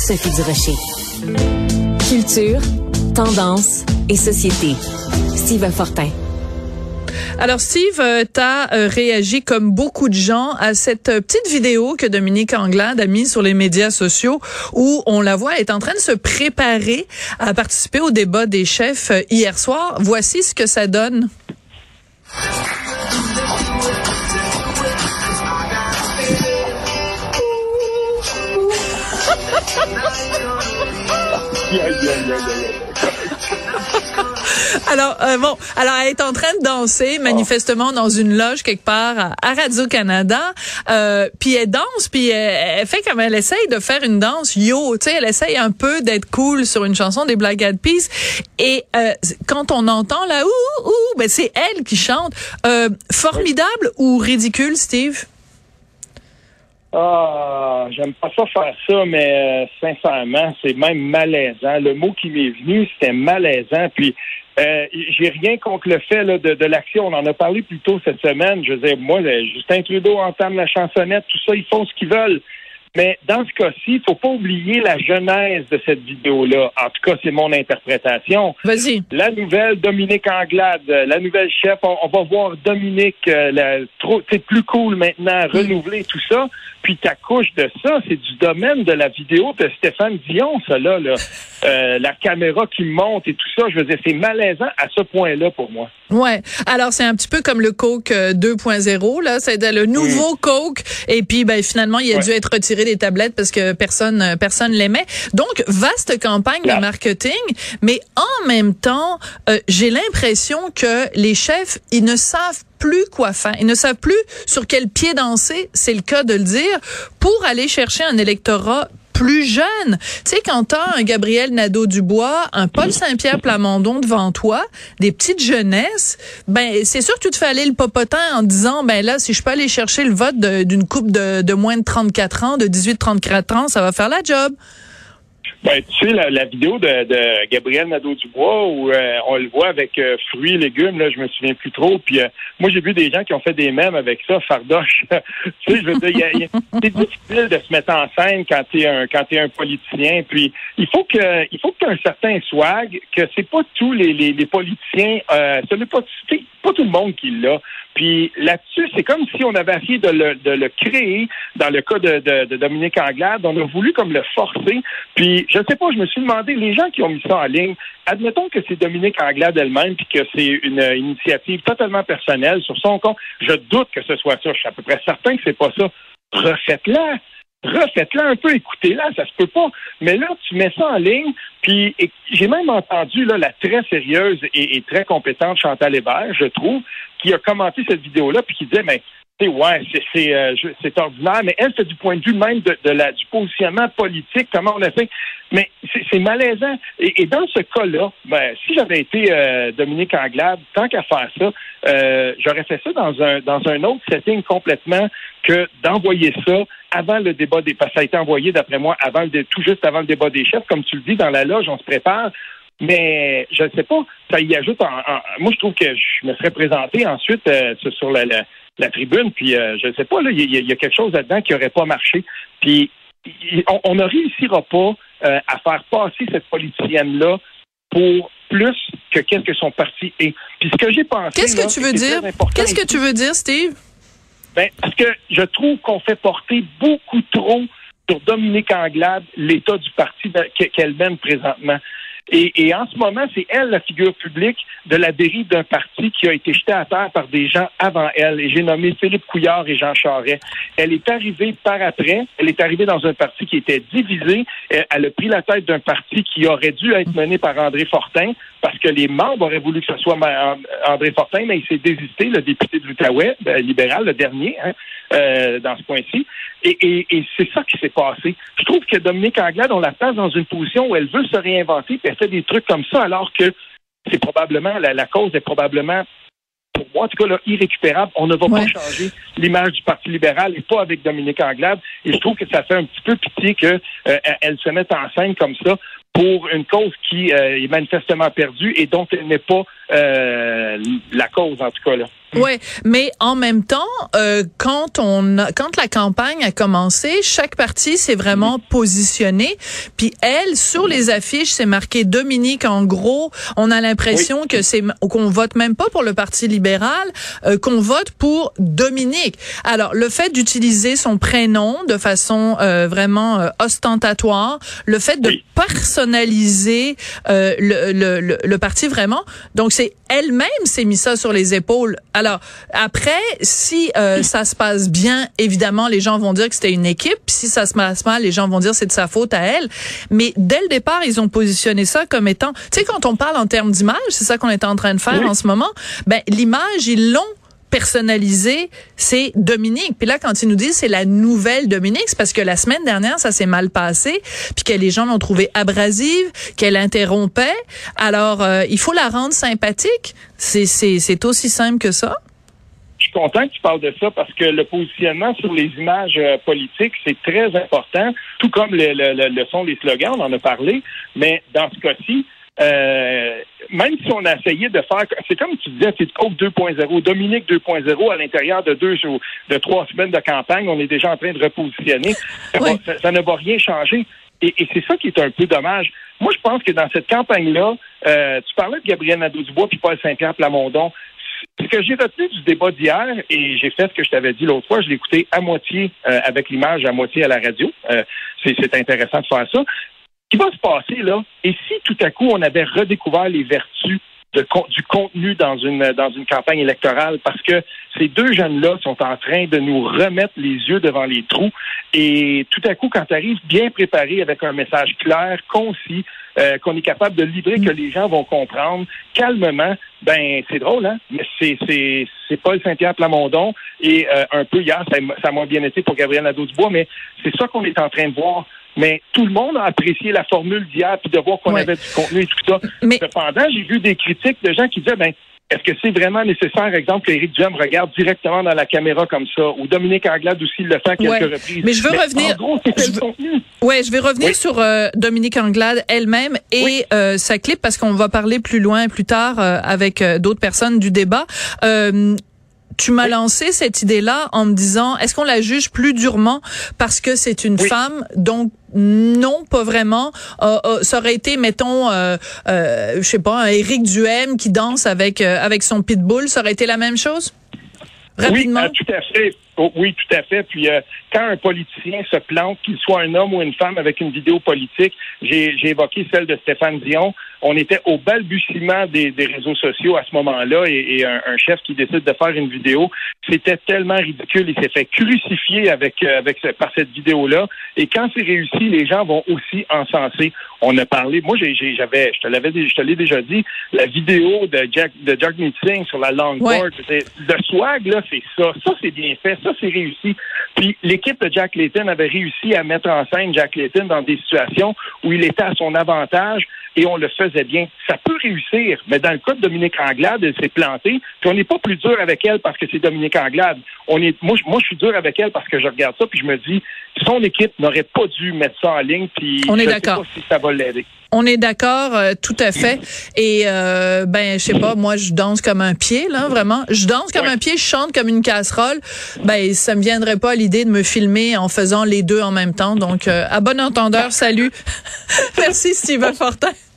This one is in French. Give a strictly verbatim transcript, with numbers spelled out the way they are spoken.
Sophie Durocher. Culture, tendance et société. Steve Fortin. Alors Steve, euh, t'as euh, réagi comme beaucoup de gens à cette euh, petite vidéo que Dominique Anglade a mise sur les médias sociaux où on la voit, elle est en train de se préparer à participer au débat des chefs euh, hier soir. Voici ce que ça donne. Alors, euh, bon, alors elle est en train de danser, manifestement, dans une loge quelque part à, à Radio-Canada. Euh, puis elle danse, puis elle, elle fait comme elle essaye de faire une danse yo. Tu sais, elle essaye un peu d'être cool sur une chanson des Black Eyed Peas. Et euh, quand on entend là, ouh, ouh, ben c'est elle qui chante. Euh, formidable ou ridicule, Steve? Ah, j'aime pas ça faire ça, mais euh, sincèrement, c'est même malaisant. Le mot qui m'est venu, c'était malaisant. Puis, euh, j'ai rien contre le fait là, de, de l'action. On en a parlé plus tôt cette semaine. Je veux dire, moi, Justin Trudeau entame la chansonnette, tout ça, ils font ce qu'ils veulent. Mais dans ce cas-ci, il faut pas oublier la genèse de cette vidéo-là. En tout cas, c'est mon interprétation. Vas-y. La nouvelle Dominique Anglade, la nouvelle chef, on, on va voir Dominique, euh, la, trop, c'est plus cool maintenant, renouveler tout ça. Puis ta couche de ça, c'est du domaine de la vidéo de Stéphane Dion, ça là, là. Euh, la caméra qui monte et tout ça. Je veux dire, c'est malaisant à ce point-là pour moi. Ouais. Alors c'est un petit peu comme le Coke deux point zéro là, c'est le nouveau mmh. Coke. Et puis ben finalement il a ouais. dû être retiré des tablettes parce que personne personne l'aimait. Donc vaste campagne Là. de marketing, mais en même temps, euh, j'ai l'impression que les chefs ils ne savent plus quoi faire. Ils ne savent plus sur quel pied danser, c'est le cas de le dire, pour aller chercher un électorat plus jeune. Tu sais, quand t'as un Gabriel Nadeau-Dubois, un Paul Saint-Pierre Plamondon devant toi, des petites jeunesses, ben c'est sûr que tu te fais aller le popotin en disant, ben là, si je peux aller chercher le vote de, d'une couple de, de moins de trente-quatre ans, de dix-huit à trente-quatre ans, ça va faire la job. Ben, tu sais, la, la vidéo de, de Gabriel Nadeau-Dubois où euh, on le voit avec euh, fruits et légumes, là, je me souviens plus trop. Puis euh, moi, j'ai vu des gens qui ont fait des mèmes avec ça, fardoche. tu sais, je veux dire, y a, y a, c'est difficile de se mettre en scène quand t'es un quand t'es un politicien. Puis il faut que il faut que t'aies un certain swag, que c'est pas tous les les, les politiciens, euh, ce n'est pas c'est pas tout le monde qui l'a. Puis là-dessus, c'est comme si on avait essayé de le, de le créer. Dans le cas de, de, de Dominique Anglade, on a voulu comme le forcer. Puis, je ne sais pas, je me suis demandé, les gens qui ont mis ça en ligne, admettons que c'est Dominique Anglade elle-même puis que c'est une initiative totalement personnelle sur son compte. Je doute que ce soit ça. Je suis à peu près certain que c'est pas ça. Refaites-la. Refaites-la un peu, écoutez-la, ça se peut pas. Mais là, tu mets ça en ligne, puis et, j'ai même entendu là la très sérieuse et, et très compétente Chantal Hébert, je trouve, qui a commenté cette vidéo-là, puis qui disait, mais tu sais, ouais, c'est c'est, euh, c'est ordinaire, mais elle, c'est du point de vue même de, de la du positionnement politique, comment on a fait. Mais c'est, c'est malaisant. Et, et dans ce cas-là, ben, si j'avais été euh, Dominique Anglade, tant qu'à faire ça, euh, j'aurais fait ça dans un dans un autre setting complètement que d'envoyer ça avant le débat des... Parce que ça a été envoyé, d'après moi, avant le tout juste avant le débat des chefs. Comme tu le dis, dans la loge, on se prépare. Mais je ne sais pas, ça y ajoute... En, en, moi, je trouve que je me serais présenté ensuite euh, sur la, la, la tribune, puis euh, je ne sais pas, il y, y, y a quelque chose là-dedans qui n'aurait pas marché. Puis on, on ne réussira pas euh, à faire passer cette politicienne-là pour plus que qu'est-ce que son parti est. Puis ce que j'ai pensé... Qu'est-ce que là, tu veux dire? Qu'est-ce que tu veux dire, Steve? Ben, parce que je trouve qu'on fait porter beaucoup trop sur Dominique Anglade l'état du parti qu'elle mène présentement. Et, et en ce moment, c'est elle la figure publique de la dérive d'un parti qui a été jeté à terre par des gens avant elle. Et j'ai nommé Philippe Couillard et Jean Charest. Elle est arrivée par après. Elle est arrivée dans un parti qui était divisé. Elle a pris la tête d'un parti qui aurait dû être mené par André Fortin, parce que les membres auraient voulu que ce soit André Fortin, mais il s'est désisté, le député de l'Outaouais, ben, libéral, le dernier, hein, euh, dans ce point-ci. Et, et, et c'est ça qui s'est passé. Je trouve que Dominique Anglade, on la place dans une position où elle veut se réinventer, puis elle fait des trucs comme ça, alors que c'est probablement, la, la cause est probablement, pour moi, en tout cas, là, irrécupérable. On ne va ouais. pas changer l'image du Parti libéral, et pas avec Dominique Anglade. Et je trouve que ça fait un petit peu pitié qu'elle euh, se mette en scène comme ça pour une cause qui euh, est manifestement perdue et dont elle n'est pas euh, la cause, en tout cas, là. Ouais, mais en même temps, euh, quand on a, quand la campagne a commencé, chaque parti s'est vraiment positionné. Puis elle, sur les affiches, c'est marqué Dominique. En gros, on a l'impression oui. que c'est qu'on vote même pas pour le Parti libéral, euh, qu'on vote pour Dominique. Alors, le fait d'utiliser son prénom de façon euh, vraiment euh, ostentatoire, le fait de oui. personnaliser euh, le, le, le, le parti vraiment, donc c'est elle-même s'est mis ça sur les épaules. Alors, après, si euh, ça se passe bien, évidemment, les gens vont dire que c'était une équipe. Puis si ça se passe mal, les gens vont dire que c'est de sa faute à elle. Mais dès le départ, ils ont positionné ça comme étant... Tu sais, quand on parle en termes d'image, c'est ça qu'on est en train de faire oui. en ce moment, ben l'image, ils l'ont personnalisé, c'est Dominique. Puis là, quand ils nous disent c'est la nouvelle Dominique, c'est parce que la semaine dernière, ça s'est mal passé, puis que les gens l'ont trouvée abrasive, qu'elle interrompait. Alors, euh, il faut la rendre sympathique. C'est, c'est, c'est aussi simple que ça. Je suis content que tu parles de ça parce que le positionnement sur les images euh, politiques, c'est très important, tout comme le, le, le, le sont les slogans, on en a parlé, mais dans ce cas-ci, Euh, même si on a essayé de faire, c'est comme tu disais, c'est Coke deux point zéro, Dominique deux point zéro à l'intérieur de deux jours, de trois semaines de campagne, on est déjà en train de repositionner. Ça, oui. va, ça, ça ne va rien changer. Et, et c'est ça qui est un peu dommage. Moi, je pense que dans cette campagne-là, euh, tu parlais de Gabriel Nadeau-Dubois puis Paul Saint-Pierre Plamondon. Ce que j'ai retenu du débat d'hier, et j'ai fait ce que je t'avais dit l'autre fois, je l'ai écouté à moitié euh, avec l'image, à moitié à la radio. Euh, c'est, c'est intéressant de faire ça. Ce qui va se passer, là, et si tout à coup on avait redécouvert les vertus de, du contenu dans une dans une campagne électorale, parce que ces deux jeunes-là sont en train de nous remettre les yeux devant les trous, et tout à coup, quand tu arrives bien préparé avec un message clair, concis, euh, qu'on est capable de livrer, que les gens vont comprendre calmement, ben c'est drôle, hein? Mais c'est c'est c'est Paul Saint-Pierre Plamondon, et euh, un peu hier, ça, ça a moins bien été pour Gabriel Nadeau-Dubois, mais c'est ça qu'on est en train de voir. Mais tout le monde a apprécié la formule d'hier puis de voir qu'on ouais. avait du contenu et tout ça. Mais... Cependant, j'ai vu des critiques de gens qui disaient, ben, est-ce que c'est vraiment nécessaire, exemple, qu'Éric Duhem regarde directement dans la caméra comme ça, ou Dominique Anglade aussi le fait à quelques ouais. reprises. Mais je veux Mais revenir. En gros, c'était je le veux... contenu. Ouais, je vais revenir oui. sur euh, Dominique Anglade elle-même et oui. euh, sa clip parce qu'on va parler plus loin plus tard euh, avec euh, d'autres personnes du débat. Euh, Tu m'as oui. lancé cette idée-là en me disant, est-ce qu'on la juge plus durement parce que c'est une oui. femme? Donc, non, pas vraiment. Euh, euh, ça aurait été, mettons, euh, euh, je sais pas, un Éric Duhem qui danse avec euh, avec son pitbull, ça aurait été la même chose? Rapidement. Oui, euh, tout à fait. Oh, oui, tout à fait. Puis euh, quand un politicien se plante, qu'il soit un homme ou une femme avec une vidéo politique, j'ai, j'ai évoqué celle de Stéphane Dion. On était au balbutiement des, des réseaux sociaux à ce moment-là et, et un, un chef qui décide de faire une vidéo, c'était tellement ridicule. Il s'est fait crucifier avec, avec par cette vidéo-là. Et quand c'est réussi, les gens vont aussi encenser. On a parlé. Moi, j'ai, j'ai, j'avais, je te l'avais, je te l'ai déjà dit, la vidéo de Jack, de Jagmeet Singh sur la longboard. Ouais. Le swag là, c'est ça. Ça, c'est bien fait. Ça, c'est réussi. Puis l'équipe de Jack Layton avait réussi à mettre en scène Jack Layton dans des situations où il était à son avantage et on le faisait bien. Ça peut réussir, mais dans le cas de Dominique Anglade, elle s'est plantée, puis on n'est pas plus dur avec elle parce que c'est Dominique Anglade. On est, moi, moi, je suis dur avec elle parce que je regarde ça, puis je me dis, son équipe n'aurait pas dû mettre ça en ligne, puis on est je d'accord. sais pas si ça va l'aider. On est d'accord, euh, tout à fait. Et euh, ben, je sais pas, moi, je danse comme un pied, là, vraiment. Je danse comme ouais. un pied, je chante comme une casserole. Ben, ça me viendrait pas l'idée de me filmer en faisant les deux en même temps. Donc, euh, à bon entendeur, salut. Merci, Steve Fortin.